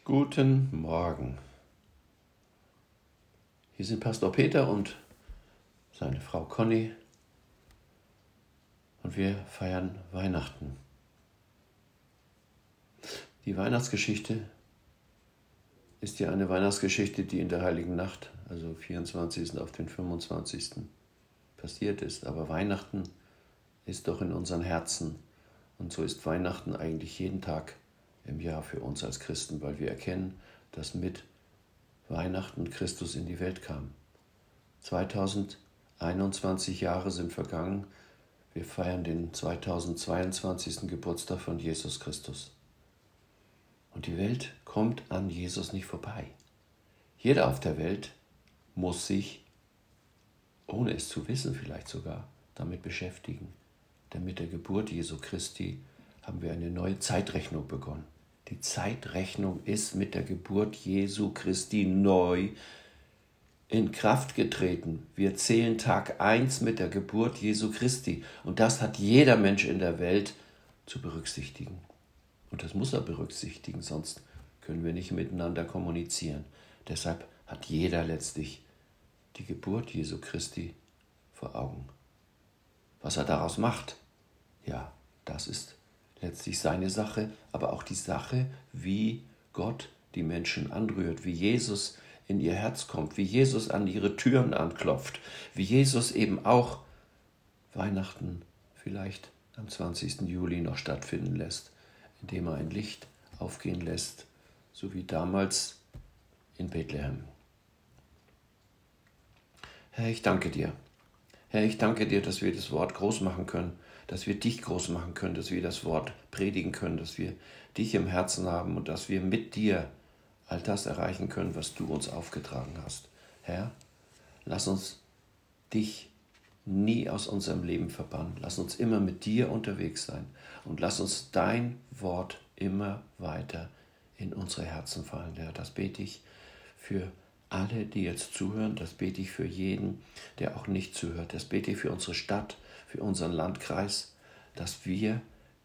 Guten Morgen. Hier sind Pastor Peter und seine Frau Conny und wir feiern Weihnachten. Die Weihnachtsgeschichte ist ja eine Weihnachtsgeschichte, die in der Heiligen Nacht, also 24. auf den 25. passiert ist. Aber Weihnachten ist doch in unseren Herzen und so ist Weihnachten eigentlich jeden Tag im Jahr für uns als Christen, weil wir erkennen, dass mit Weihnachten Christus in die Welt kam. 2021 Jahre sind vergangen. Wir feiern den 2022. Geburtstag von Jesus Christus. Und die Welt kommt an Jesus nicht vorbei. Jeder auf der Welt muss sich, ohne es zu wissen vielleicht sogar, damit beschäftigen. Denn mit der Geburt Jesu Christi haben wir eine neue Zeitrechnung begonnen. Die Zeitrechnung ist mit der Geburt Jesu Christi neu in Kraft getreten. Wir zählen Tag 1 mit der Geburt Jesu Christi. Und das hat jeder Mensch in der Welt zu berücksichtigen. Und das muss er berücksichtigen, sonst können wir nicht miteinander kommunizieren. Deshalb hat jeder letztlich die Geburt Jesu Christi vor Augen. Was er daraus macht, ja, das ist letztlich seine Sache, aber auch die Sache, wie Gott die Menschen anrührt, wie Jesus in ihr Herz kommt, wie Jesus an ihre Türen anklopft, wie Jesus eben auch Weihnachten vielleicht am 20. Juli noch stattfinden lässt, indem er ein Licht aufgehen lässt, so wie damals in Bethlehem. Herr, ich danke dir. Herr, ich danke dir, dass wir das Wort groß machen können, dass wir dich groß machen können, dass wir das Wort predigen können, dass wir dich im Herzen haben und dass wir mit dir all das erreichen können, was du uns aufgetragen hast. Herr, lass uns dich nie aus unserem Leben verbannen. Lass uns immer mit dir unterwegs sein und lass uns dein Wort immer weiter in unsere Herzen fallen. Herr, das bete ich für alle, die jetzt zuhören, das bete ich für jeden, der auch nicht zuhört. Das bete ich für unsere Stadt, für unseren Landkreis, dass wir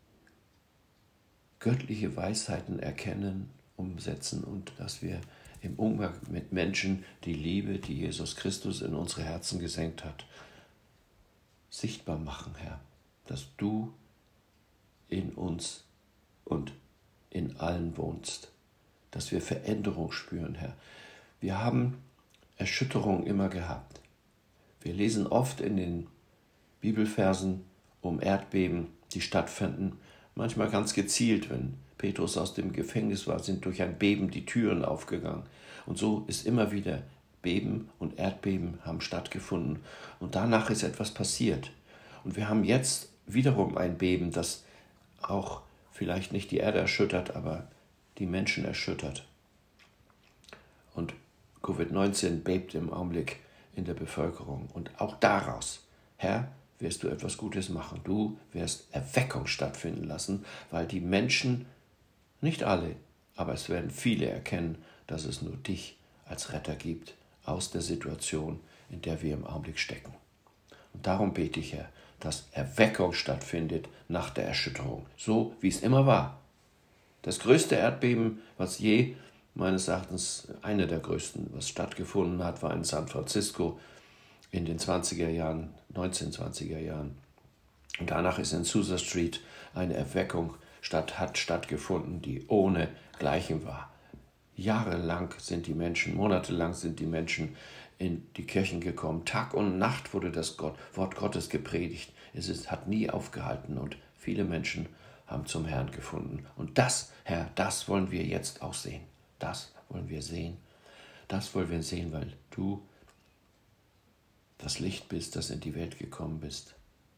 göttliche Weisheiten erkennen, umsetzen und dass wir im Umgang mit Menschen die Liebe, die Jesus Christus in unsere Herzen gesenkt hat, sichtbar machen, Herr, dass du in uns und in allen wohnst, dass wir Veränderung spüren, Herr. Wir haben Erschütterung immer gehabt. Wir lesen oft in den Bibelversen um Erdbeben, die stattfinden, manchmal ganz gezielt, wenn Petrus aus dem Gefängnis war, sind durch ein Beben die Türen aufgegangen. Und so ist immer wieder Beben und Erdbeben haben stattgefunden. Und danach ist etwas passiert. Und wir haben jetzt wiederum ein Beben, das auch vielleicht nicht die Erde erschüttert, aber die Menschen erschüttert. Und Covid-19 bebt im Augenblick in der Bevölkerung. Und auch daraus, Herr, wirst du etwas Gutes machen. Du wirst Erweckung stattfinden lassen, weil die Menschen, nicht alle, aber es werden viele erkennen, dass es nur dich als Retter gibt aus der Situation, in der wir im Augenblick stecken. Und darum bete ich, Herr, dass Erweckung stattfindet nach der Erschütterung, so wie es immer war. Das größte Erdbeben, was je, meines Erachtens einer der größten, was stattgefunden hat, war in San Francisco in den 20er Jahren, 1920er Jahren. Und danach ist in Azusa Street eine Erweckung hat stattgefunden, die ohne Gleichen war. Jahrelang sind die Menschen, monatelang sind die Menschen in die Kirchen gekommen. Tag und Nacht wurde das Wort Gottes gepredigt. Es hat nie aufgehalten und viele Menschen haben zum Herrn gefunden. Und das, Herr, das wollen wir jetzt auch sehen. Das wollen wir sehen. Das wollen wir sehen, weil du das Licht bist, das in die Welt gekommen bist.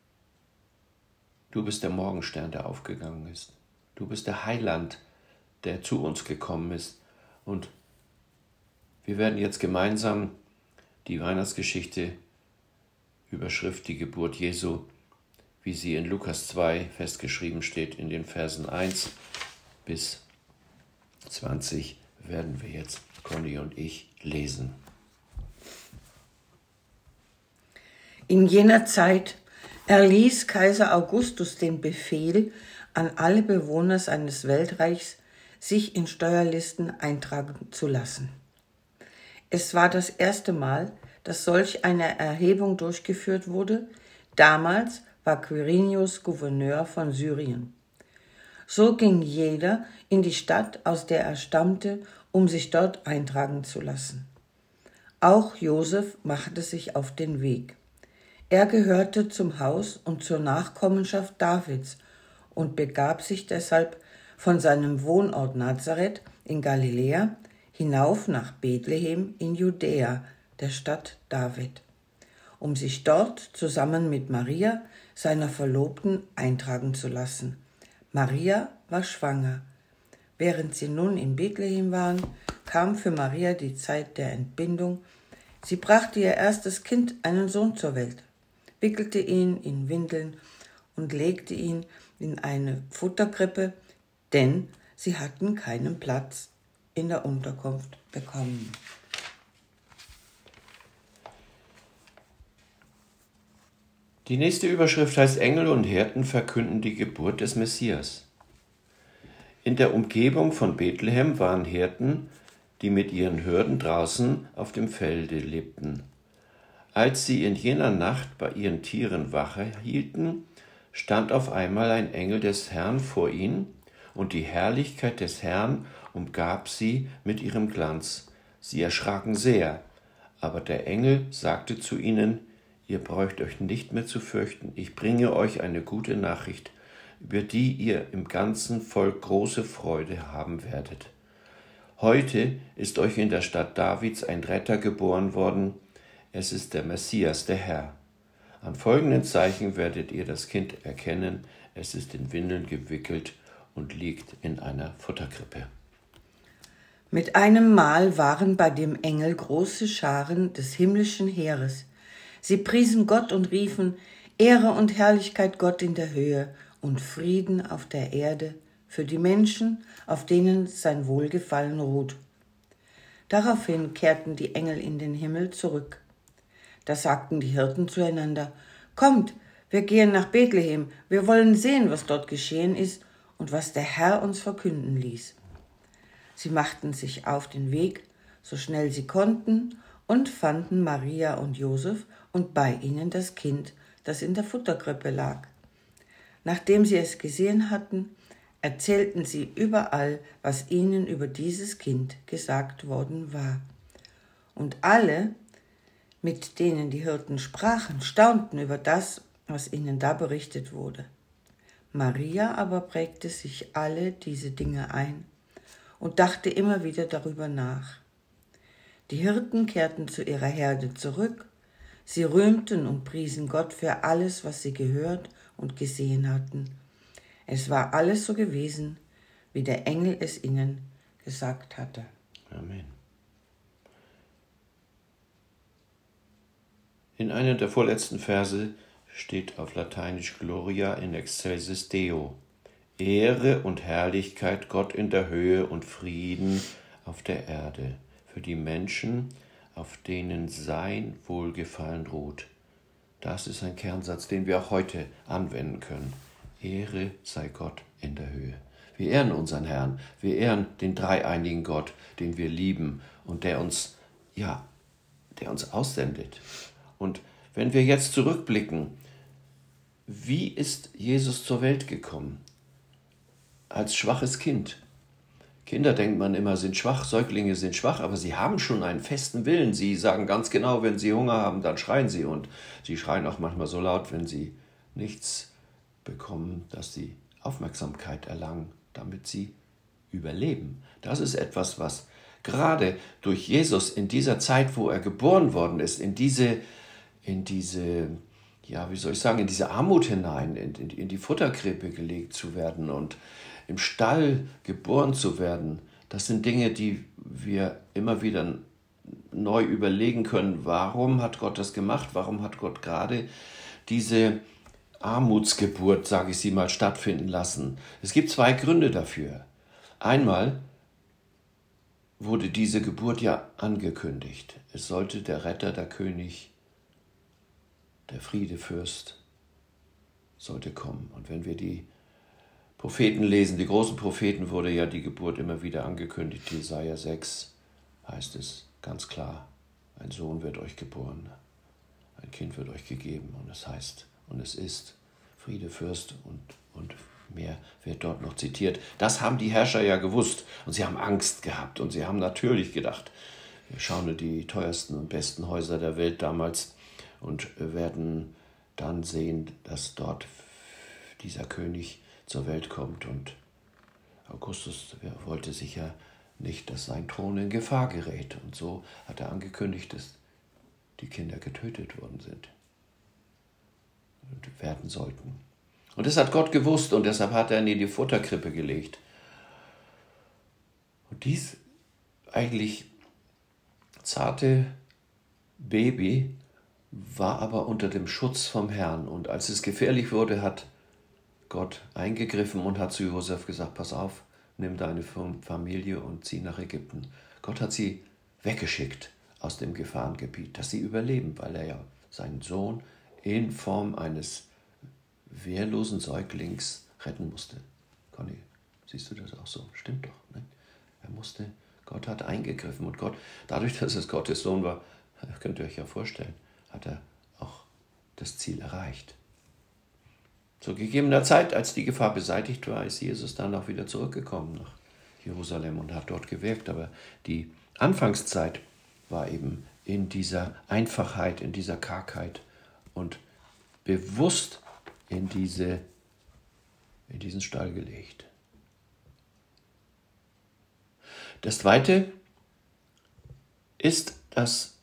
Du bist der Morgenstern, der aufgegangen ist. Du bist der Heiland, der zu uns gekommen ist. Und wir werden jetzt gemeinsam die Weihnachtsgeschichte, Überschrift die Geburt Jesu, wie sie in Lukas 2 festgeschrieben steht, in den Versen 1 bis 20, werden wir jetzt, Conny und ich, lesen. In jener Zeit erließ Kaiser Augustus den Befehl an alle Bewohner seines Weltreichs, sich in Steuerlisten eintragen zu lassen. Es war das erste Mal, dass solch eine Erhebung durchgeführt wurde. Damals war Quirinius Gouverneur von Syrien. So ging jeder in die Stadt, aus der er stammte, um sich dort eintragen zu lassen. Auch Josef machte sich auf den Weg. Er gehörte zum Haus und zur Nachkommenschaft Davids und begab sich deshalb von seinem Wohnort Nazareth in Galiläa hinauf nach Bethlehem in Judäa, der Stadt David, um sich dort zusammen mit Maria, seiner Verlobten, eintragen zu lassen. Maria war schwanger. Während sie nun in Bethlehem waren, kam für Maria die Zeit der Entbindung. Sie brachte ihr erstes Kind, einen Sohn, zur Welt, wickelte ihn in Windeln und legte ihn in eine Futterkrippe, denn sie hatten keinen Platz in der Unterkunft bekommen. Die nächste Überschrift heißt: Engel und Hirten verkünden die Geburt des Messias. In der Umgebung von Bethlehem waren Hirten, die mit ihren Hürden draußen auf dem Felde lebten. Als sie in jener Nacht bei ihren Tieren Wache hielten, stand auf einmal ein Engel des Herrn vor ihnen, und die Herrlichkeit des Herrn umgab sie mit ihrem Glanz. Sie erschraken sehr, aber der Engel sagte zu ihnen: Ihr braucht euch nicht mehr zu fürchten, ich bringe euch eine gute Nachricht, über die ihr im ganzen Volk große Freude haben werdet. Heute ist euch in der Stadt Davids ein Retter geboren worden, es ist der Messias, der Herr. An folgenden Zeichen werdet ihr das Kind erkennen, es ist in Windeln gewickelt und liegt in einer Futterkrippe. Mit einem Mal waren bei dem Engel große Scharen des himmlischen Heeres. Sie priesen Gott und riefen: Ehre und Herrlichkeit Gott in der Höhe und Frieden auf der Erde für die Menschen, auf denen sein Wohlgefallen ruht. Daraufhin kehrten die Engel in den Himmel zurück. Da sagten die Hirten zueinander: Kommt, wir gehen nach Bethlehem, wir wollen sehen, was dort geschehen ist und was der Herr uns verkünden ließ. Sie machten sich auf den Weg, so schnell sie konnten, und fanden Maria und Josef und bei ihnen das Kind, das in der Futterkrippe lag. Nachdem sie es gesehen hatten, erzählten sie überall, was ihnen über dieses Kind gesagt worden war. Und alle, mit denen die Hirten sprachen, staunten über das, was ihnen da berichtet wurde. Maria aber prägte sich alle diese Dinge ein und dachte immer wieder darüber nach. Die Hirten kehrten zu ihrer Herde zurück. Sie rühmten und priesen Gott für alles, was sie gehört und gesehen hatten. Es war alles so gewesen, wie der Engel es ihnen gesagt hatte. Amen. In einem der vorletzten Verse steht auf Lateinisch Gloria in excelsis Deo. Ehre und Herrlichkeit Gott in der Höhe und Frieden auf der Erde für die Menschen, auf denen sein Wohlgefallen ruht. Das ist ein Kernsatz, den wir auch heute anwenden können. Ehre sei Gott in der Höhe. Wir ehren unseren Herrn, wir ehren den dreieinigen Gott, den wir lieben und der uns aussendet. Und wenn wir jetzt zurückblicken, wie ist Jesus zur Welt gekommen? Als schwaches Kind. Kinder, denkt man immer, sind schwach, Säuglinge sind schwach, aber sie haben schon einen festen Willen. Sie sagen ganz genau, wenn sie Hunger haben, dann schreien sie. Und sie schreien auch manchmal so laut, wenn sie nichts bekommen, dass sie Aufmerksamkeit erlangen, damit sie überleben. Das ist etwas, was gerade durch Jesus in dieser Zeit, wo er geboren worden ist, in diese Armut hinein, in die Futterkrippe gelegt zu werden und im Stall geboren zu werden, das sind Dinge, die wir immer wieder neu überlegen können. Warum hat Gott das gemacht? Warum hat Gott gerade diese Armutsgeburt, sage ich sie mal, stattfinden lassen? Es gibt zwei Gründe dafür. Einmal wurde diese Geburt ja angekündigt. Es sollte der Retter, der König, der Friedefürst sollte kommen. Und wenn wir die Propheten lesen, die großen Propheten, wurde ja die Geburt immer wieder angekündigt. Jesaja 6 heißt es ganz klar, ein Sohn wird euch geboren, ein Kind wird euch gegeben und es heißt, und es ist Friede, Fürst und mehr wird dort noch zitiert. Das haben die Herrscher ja gewusst und sie haben Angst gehabt und sie haben natürlich gedacht, wir schauen in die teuersten und besten Häuser der Welt damals und werden dann sehen, dass dort dieser König zur Welt kommt. Und Augustus wollte sicher nicht, dass sein Thron in Gefahr gerät. Und so hat er angekündigt, dass die Kinder getötet worden sind und werden sollten. Und das hat Gott gewusst und deshalb hat er ihn in die Futterkrippe gelegt. Und dies eigentlich zarte Baby war aber unter dem Schutz vom Herrn. Und als es gefährlich wurde, hat Gott eingegriffen und hat zu Josef gesagt, pass auf, nimm deine Familie und zieh nach Ägypten. Gott hat sie weggeschickt aus dem Gefahrengebiet, dass sie überleben, weil er ja seinen Sohn in Form eines wehrlosen Säuglings retten musste. Conny, siehst du das auch so? Stimmt doch. Ne? Gott hat eingegriffen und Gott, dadurch, dass es Gottes Sohn war, könnt ihr euch ja vorstellen, hat er auch das Ziel erreicht. Zu gegebener Zeit, als die Gefahr beseitigt war, ist Jesus dann auch wieder zurückgekommen nach Jerusalem und hat dort gewirkt. Aber die Anfangszeit war eben in dieser Einfachheit, in dieser Kargheit und bewusst in diesen Stall gelegt. Das Zweite ist, dass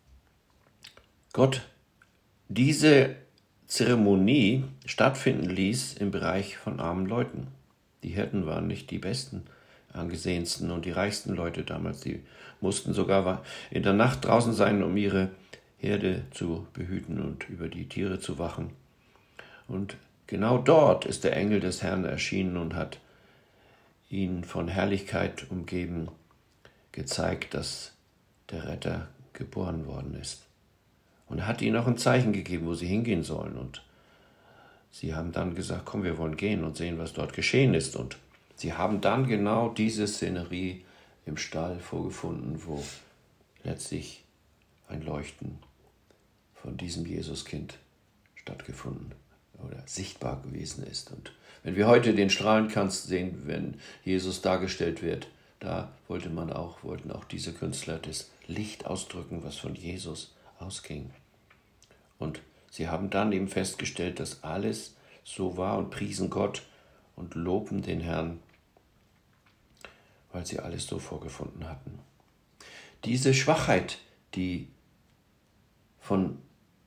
Gott diese Zeremonie stattfinden ließ im Bereich von armen Leuten. Die Hirten waren nicht die besten, angesehensten und die reichsten Leute damals. Die mussten sogar in der Nacht draußen sein, um ihre Herde zu behüten und über die Tiere zu wachen. Und genau dort ist der Engel des Herrn erschienen und hat ihn von Herrlichkeit umgeben, gezeigt, dass der Retter geboren worden ist. Und er hat ihnen auch ein Zeichen gegeben, wo sie hingehen sollen. Und sie haben dann gesagt, komm, wir wollen gehen und sehen, was dort geschehen ist. Und sie haben dann genau diese Szenerie im Stall vorgefunden, wo letztlich ein Leuchten von diesem Jesuskind stattgefunden oder sichtbar gewesen ist. Und wenn wir heute den Strahlenkranz sehen, wenn Jesus dargestellt wird, da wollten auch diese Künstler das Licht ausdrücken, was von Jesus ausging. Und sie haben dann eben festgestellt, dass alles so war und priesen Gott und loben den Herrn, weil sie alles so vorgefunden hatten. Diese Schwachheit, die von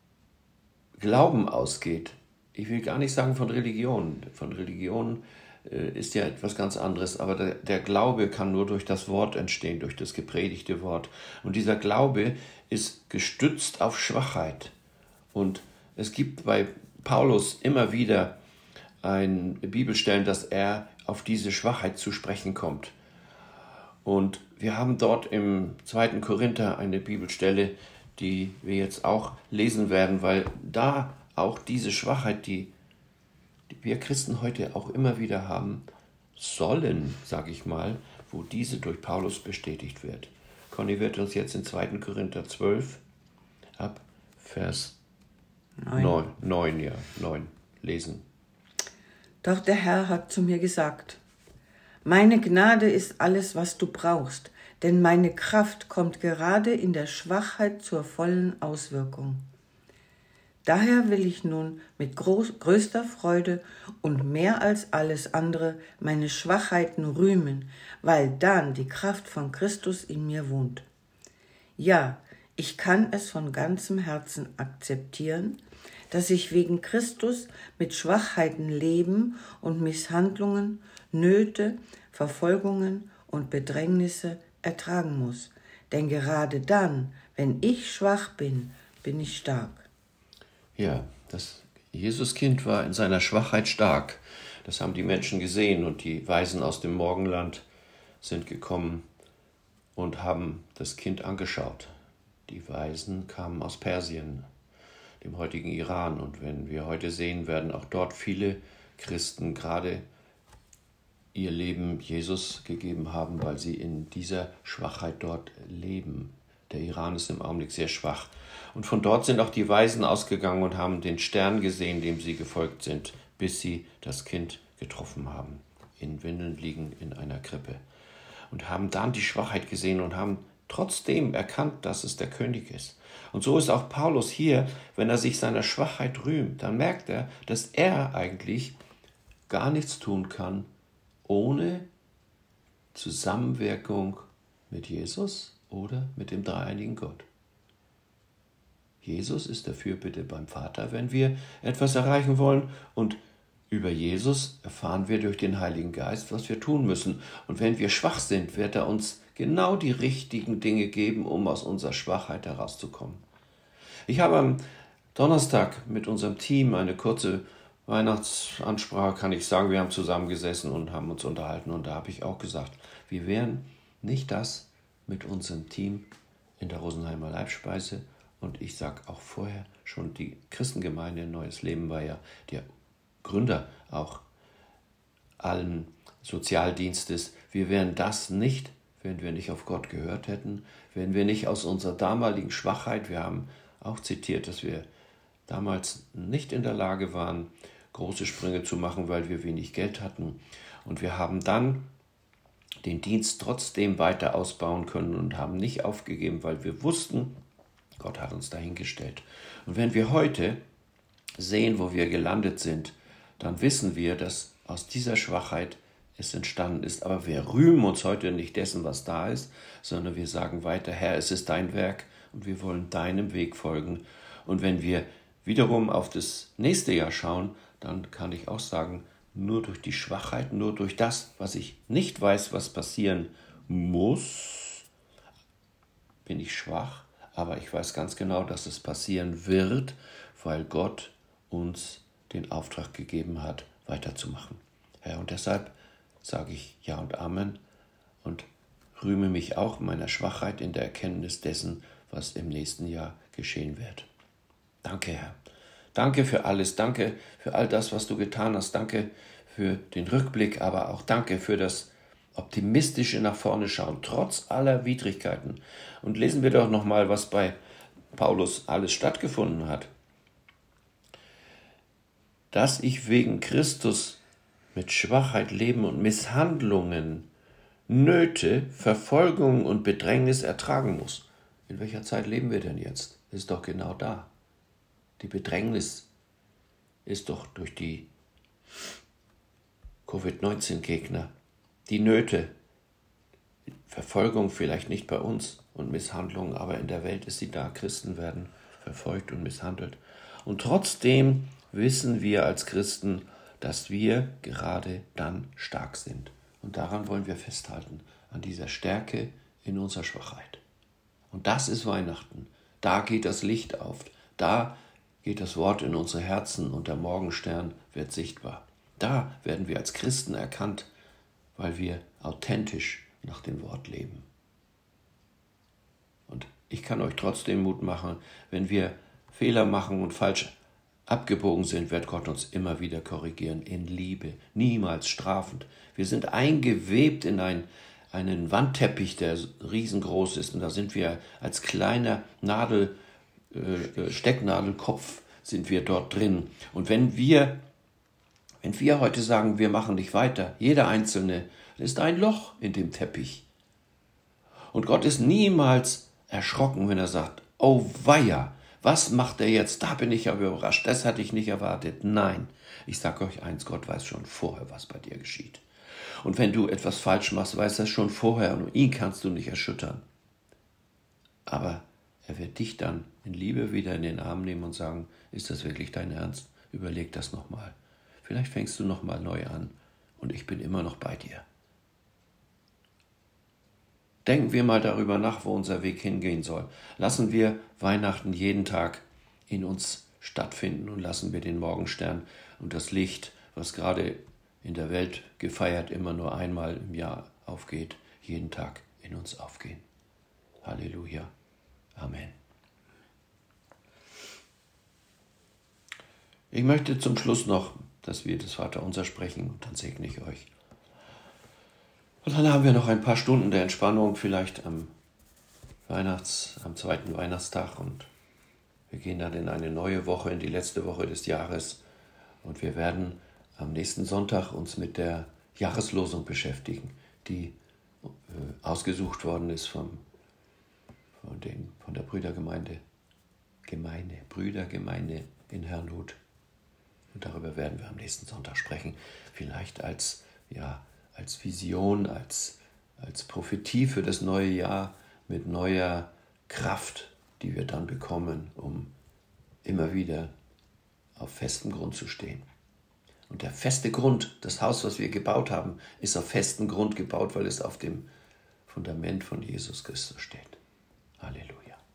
Glauben ausgeht, ich will gar nicht sagen von Religion. Von Religion ist ja etwas ganz anderes, aber der Glaube kann nur durch das Wort entstehen, durch das gepredigte Wort. Und dieser Glaube ist gestützt auf Schwachheit. Und es gibt bei Paulus immer wieder ein Bibelstellen, dass er auf diese Schwachheit zu sprechen kommt. Und wir haben dort im 2. Korinther eine Bibelstelle, die wir jetzt auch lesen werden, weil da auch diese Schwachheit, die wir Christen heute auch immer wieder haben sollen, sage ich mal, wo diese durch Paulus bestätigt wird. Conny wird uns jetzt in 2. Korinther 12 ab Vers 9 lesen. Doch der Herr hat zu mir gesagt, meine Gnade ist alles, was du brauchst, denn meine Kraft kommt gerade in der Schwachheit zur vollen Auswirkung. Daher will ich nun mit größter Freude und mehr als alles andere meine Schwachheiten rühmen, weil dann die Kraft von Christus in mir wohnt. Ja, ich kann es von ganzem Herzen akzeptieren, dass ich wegen Christus mit Schwachheiten leben und Misshandlungen, Nöte, Verfolgungen und Bedrängnisse ertragen muss. Denn gerade dann, wenn ich schwach bin, bin ich stark. Ja, das Jesuskind war in seiner Schwachheit stark. Das haben die Menschen gesehen und die Weisen aus dem Morgenland sind gekommen und haben das Kind angeschaut. Die Weisen kamen aus Persien, dem heutigen Iran. Und wenn wir heute sehen, werden auch dort viele Christen gerade ihr Leben Jesus gegeben haben, weil sie in dieser Schwachheit dort leben. Der Iran ist im Augenblick sehr schwach. Und von dort sind auch die Weisen ausgegangen und haben den Stern gesehen, dem sie gefolgt sind, bis sie das Kind getroffen haben, in Windeln liegen in einer Krippe. Und haben dann die Schwachheit gesehen und haben trotzdem erkannt, dass es der König ist. Und so ist auch Paulus hier, wenn er sich seiner Schwachheit rühmt, dann merkt er, dass er eigentlich gar nichts tun kann, ohne Zusammenwirkung mit Jesus oder mit dem dreieinigen Gott. Jesus ist der Fürbitte beim Vater, wenn wir etwas erreichen wollen, und über Jesus erfahren wir durch den Heiligen Geist, was wir tun müssen. Und wenn wir schwach sind, wird er uns genau die richtigen Dinge geben, um aus unserer Schwachheit herauszukommen. Ich habe am Donnerstag mit unserem Team eine kurze Weihnachtsansprache, kann ich sagen. Wir haben zusammengesessen und haben uns unterhalten. Und da habe ich auch gesagt, wir wären nicht das mit unserem Team in der Rosenheimer Leibspeise. Und ich sage auch vorher schon, die Christengemeinde Neues Leben war ja der Gründer auch allen Sozialdienstes. Wir wären das nicht, wenn wir nicht auf Gott gehört hätten, wenn wir nicht aus unserer damaligen Schwachheit, wir haben auch zitiert, dass wir damals nicht in der Lage waren, große Sprünge zu machen, weil wir wenig Geld hatten. Und wir haben dann den Dienst trotzdem weiter ausbauen können und haben nicht aufgegeben, weil wir wussten, Gott hat uns dahingestellt. Und wenn wir heute sehen, wo wir gelandet sind, dann wissen wir, dass aus dieser Schwachheit es entstanden ist. Aber wir rühmen uns heute nicht dessen, was da ist, sondern wir sagen weiter, Herr, es ist dein Werk und wir wollen deinem Weg folgen. Und wenn wir wiederum auf das nächste Jahr schauen, dann kann ich auch sagen, nur durch die Schwachheit, nur durch das, was ich nicht weiß, was passieren muss, bin ich schwach. Aber ich weiß ganz genau, dass es passieren wird, weil Gott uns den Auftrag gegeben hat, weiterzumachen. Ja, und deshalb sage ich Ja und Amen und rühme mich auch meiner Schwachheit in der Erkenntnis dessen, was im nächsten Jahr geschehen wird. Danke, Herr. Danke für alles. Danke für all das, was du getan hast. Danke für den Rückblick, aber auch danke für das optimistische nach vorne schauen, trotz aller Widrigkeiten. Und lesen wir doch nochmal, was bei Paulus alles stattgefunden hat. Dass ich wegen Christus mit Schwachheit, Leben und Misshandlungen, Nöte, Verfolgung und Bedrängnis ertragen muss. In welcher Zeit leben wir denn jetzt? Ist doch genau da. Die Bedrängnis ist doch durch die Covid-19-Gegner. Die Nöte, Verfolgung vielleicht nicht bei uns und Misshandlung, aber in der Welt ist sie da. Christen werden verfolgt und misshandelt. Und trotzdem wissen wir als Christen, dass wir gerade dann stark sind. Und daran wollen wir festhalten, an dieser Stärke in unserer Schwachheit. Und das ist Weihnachten. Da geht das Licht auf. Da geht das Wort in unsere Herzen und der Morgenstern wird sichtbar. Da werden wir als Christen erkannt, weil wir authentisch nach dem Wort leben. Und ich kann euch trotzdem Mut machen, wenn wir Fehler machen und falsch abgebogen sind, wird Gott uns immer wieder korrigieren, in Liebe, niemals strafend. Wir sind eingewebt in einen Wandteppich, der riesengroß ist, und da sind wir als kleiner Stecknadelkopf sind wir dort drin. Und wenn wir heute sagen, wir machen nicht weiter, jeder Einzelne, ist ein Loch in dem Teppich. Und Gott ist niemals erschrocken, wenn er sagt, oh weia, was macht er jetzt? Da bin ich aber überrascht, das hatte ich nicht erwartet. Nein, ich sage euch eins, Gott weiß schon vorher, was bei dir geschieht. Und wenn du etwas falsch machst, weiß er schon vorher und ihn kannst du nicht erschüttern. Aber er wird dich dann in Liebe wieder in den Arm nehmen und sagen, ist das wirklich dein Ernst? Überleg das nochmal. Vielleicht fängst du nochmal neu an und ich bin immer noch bei dir. Denken wir mal darüber nach, wo unser Weg hingehen soll. Lassen wir Weihnachten jeden Tag in uns stattfinden und lassen wir den Morgenstern und das Licht, was gerade in der Welt gefeiert immer nur einmal im Jahr aufgeht, jeden Tag in uns aufgehen. Halleluja. Amen. Ich möchte zum Schluss noch, dass wir das Vaterunser sprechen und dann segne ich euch. Und dann haben wir noch ein paar Stunden der Entspannung, vielleicht am zweiten Weihnachtstag, und wir gehen dann in eine neue Woche, in die letzte Woche des Jahres, und wir werden am nächsten Sonntag uns mit der Jahreslosung beschäftigen, die ausgesucht worden ist von der Brüdergemeinde in Herrnhut. Und darüber werden wir am nächsten Sonntag sprechen, vielleicht als Vision, als Prophetie für das neue Jahr mit neuer Kraft, die wir dann bekommen, um immer wieder auf festem Grund zu stehen. Und der feste Grund, das Haus, was wir gebaut haben, ist auf festem Grund gebaut, weil es auf dem Fundament von Jesus Christus steht. Halleluja.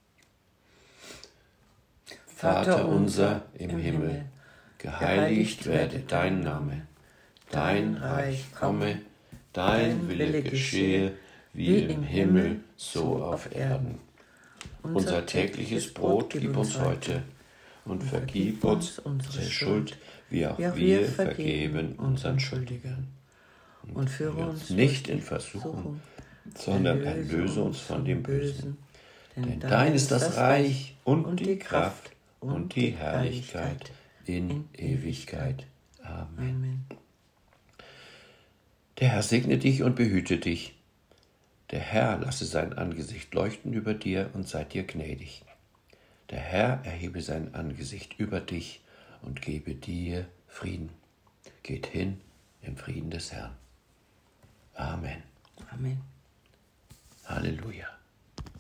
Vater unser im Himmel, geheiligt werde dein Name, dein Reich komme, dein Wille geschehe, wie im Himmel, so auf Erden. Unser tägliches Brot gib uns heute und vergib uns unsere Schuld, wie auch wir vergeben unseren Schuldigern. Und führe uns nicht in Versuchung, sondern erlöse uns von dem Bösen. Denn dein ist das Reich und die Kraft und die Herrlichkeit in Ewigkeit. Amen. Der Herr segne dich und behüte dich. Der Herr lasse sein Angesicht leuchten über dir und sei dir gnädig. Der Herr erhebe sein Angesicht über dich und gebe dir Frieden. Geht hin im Frieden des Herrn. Amen. Amen. Halleluja.